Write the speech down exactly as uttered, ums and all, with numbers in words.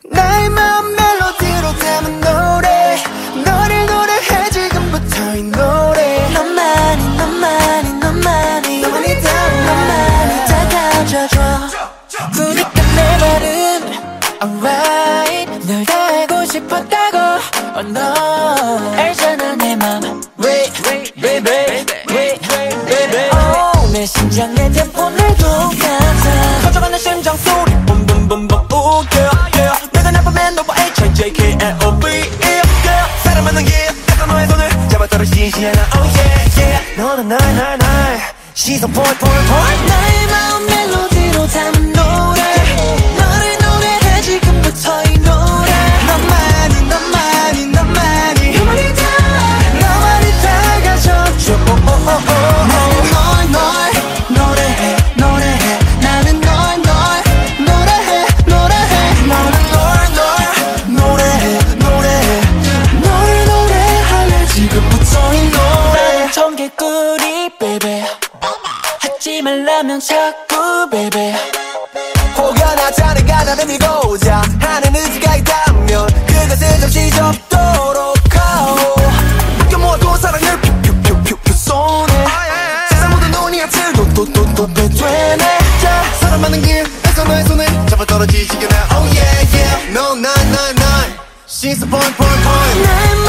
나의 마음 멜로디로 담은 노래 너를 노래해 지금부터 이 노래 너만이 너만이 너만이 너만이 다 너만이 다가져줘 그니까 내 말은 alright 널 다 알고 싶었다고 oh no 알잖아 내 맘 Wait baby Wait baby oh 내 심장 내 템포를 똑같아 커져가는 심장 소리 붐붐붐붐 웃겨 yeah. 내가 나쁘면 너와 에이치 아이 제이 케이 엘 오 비 yeah. 사랑하는 길 내가 너의 손을 잡아 떨어지지 않아 oh yeah yeah 너는 날 날 날 시선 point point point 나의 마음 멜로디로 담은 노래 너를 노래해 지금부터 이 노래 너만이 너만이 너만이 너만이 다 너만이 다가져줘 oh, oh, oh, oh. 나는 널 널 노래해 노래해 나는 널 널 노래해 노래해 너는 널 널 노래해 노래해 널 노래할래 지금부터 이 노래 청개구리 baby 하지 말라면 자꾸 baby 혹여나 가자를 밀고자 하는 의지가 있다면 그것을 잠시 접도록 하오 묶여 모아도 사랑을 퓨퓨퓨퓨 손에 세상 모든 눈이 앞을 또또또또 되네 자 사람 많은 길에서 너의 손을 잡아 떨어지지 않아 oh yeah yeah no 난 난 난 시선 point point point